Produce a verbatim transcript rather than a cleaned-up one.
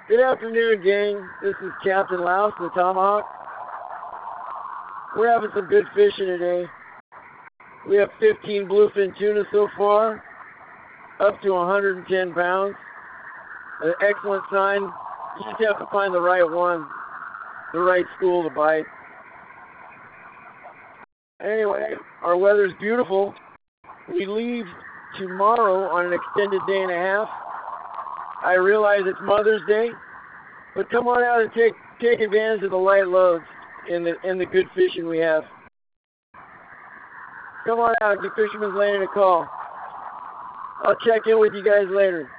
Good afternoon, gang. This is Captain Louse, the Tomahawk. We're having some good fishing today. We have fifteen bluefin tuna so far, up to one hundred ten pounds. An excellent sign. You just have to find the right one, the right school to bite. Anyway, our weather's beautiful. We leave tomorrow on an extended day and a half. I realize it's Mother's Day, but come on out and take take advantage of the light loads and the and the good fishing we have. Come on out, give Fisherman's Landing a call. I'll check in with you guys later.